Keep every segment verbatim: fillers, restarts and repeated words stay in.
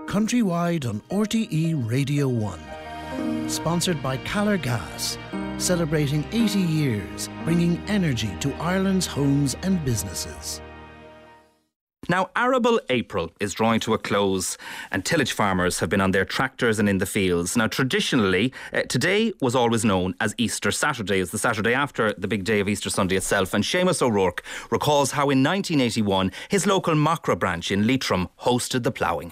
countrywide on R T E Radio one. Sponsored by Calor Gas, celebrating eighty years, bringing energy to Ireland's homes and businesses. Now, arable April is drawing to a close and tillage farmers have been on their tractors and in the fields. Now, traditionally, uh, today was always known as Easter Saturday. It's the Saturday after the big day of Easter Sunday itself. And Seamus O'Rourke recalls how in nineteen eighty-one, his local Macra branch in Leitrim hosted the ploughing.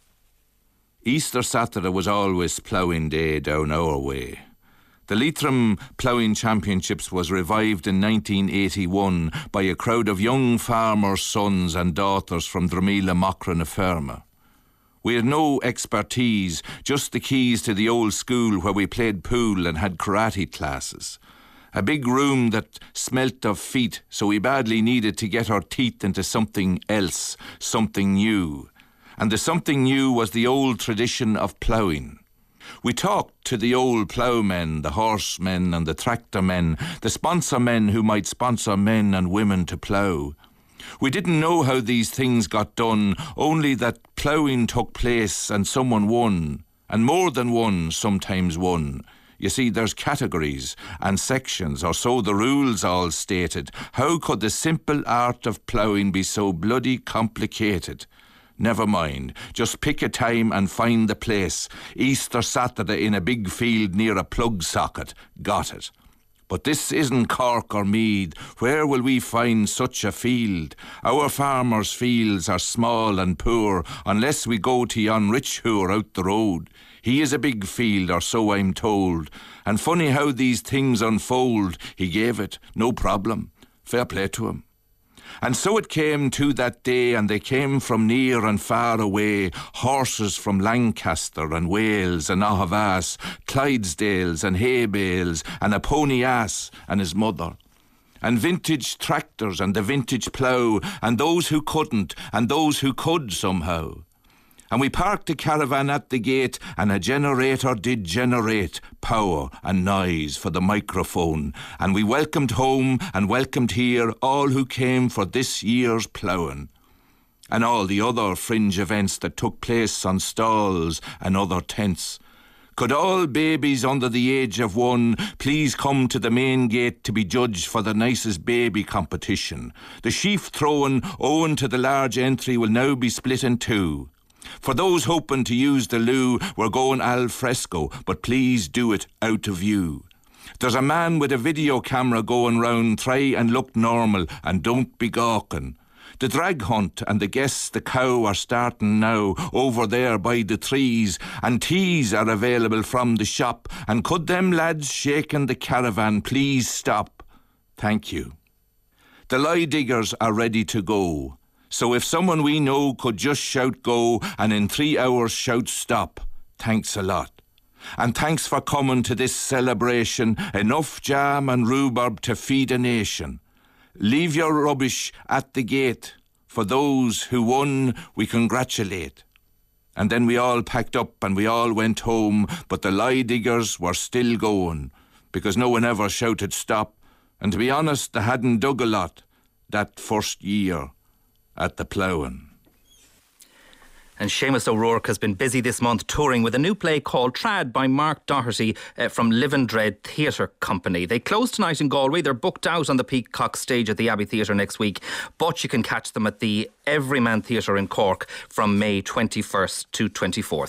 Easter Saturday was always ploughing day down our way. The Leitrim Ploughing Championships was revived in nineteen eighty-one by a crowd of young farmers' sons and daughters from Dramila, Macra na Ferma. We had no expertise, just the keys to the old school where we played pool and had karate classes. A big room that smelt of feet, so we badly needed to get our teeth into something else, something new. And the something new was the old tradition of ploughing. We talked to the old ploughmen, the horsemen and the tractor men, the sponsor men who might sponsor men and women to plough. We didn't know how these things got done, only that ploughing took place and someone won, and more than one sometimes won. You see, there's categories and sections, or so the rules all stated. How could the simple art of ploughing be so bloody complicated? Never mind, just pick a time and find the place. Easter Saturday in a big field near a plug socket. Got it. But this isn't Cork or Meath. Where will we find such a field? Our farmers' fields are small and poor, unless we go to yon rich hoor out the road. He is a big field, or so I'm told. And funny how these things unfold. He gave it, no problem. Fair play to him. And so it came to that day, and they came from near and far away, horses from Lancaster and Wales and Ahavas, Clydesdales and hay bales, and a pony ass and his mother. And vintage tractors and the vintage plough, and those who couldn't, and those who could somehow. And we parked the caravan at the gate, and a generator did generate power and noise for the microphone. And we welcomed home and welcomed here all who came for this year's ploughing. And all the other fringe events that took place on stalls and other tents. Could all babies under the age of one please come to the main gate to be judged for the nicest baby competition? The sheaf throwing owing to the large entry will now be split in two. For those hoping to use the loo, we're going al fresco, but please do it out of view. There's a man with a video camera going round, try and look normal, and don't be gawking. The drag hunt and the guests the cow are starting now, over there by the trees, and teas are available from the shop, and could them lads shaking the caravan please stop? Thank you. The lie diggers are ready to go. So if someone we know could just shout go and in three hours shout stop, thanks a lot. And thanks for coming to this celebration, enough jam and rhubarb to feed a nation. Leave your rubbish at the gate. For those who won, we congratulate. And then we all packed up and we all went home, but the lie diggers were still going, because no one ever shouted stop. And to be honest, they hadn't dug a lot that first year at the ploughing. And Seamus O'Rourke has been busy this month touring with a new play called Trad by Mark Doherty uh, from Live and Dread Theatre Company. They close tonight in Galway. They're booked out on the Peacock stage at the Abbey Theatre next week, but you can catch them at the Everyman Theatre in Cork from May twenty-first to twenty-fourth.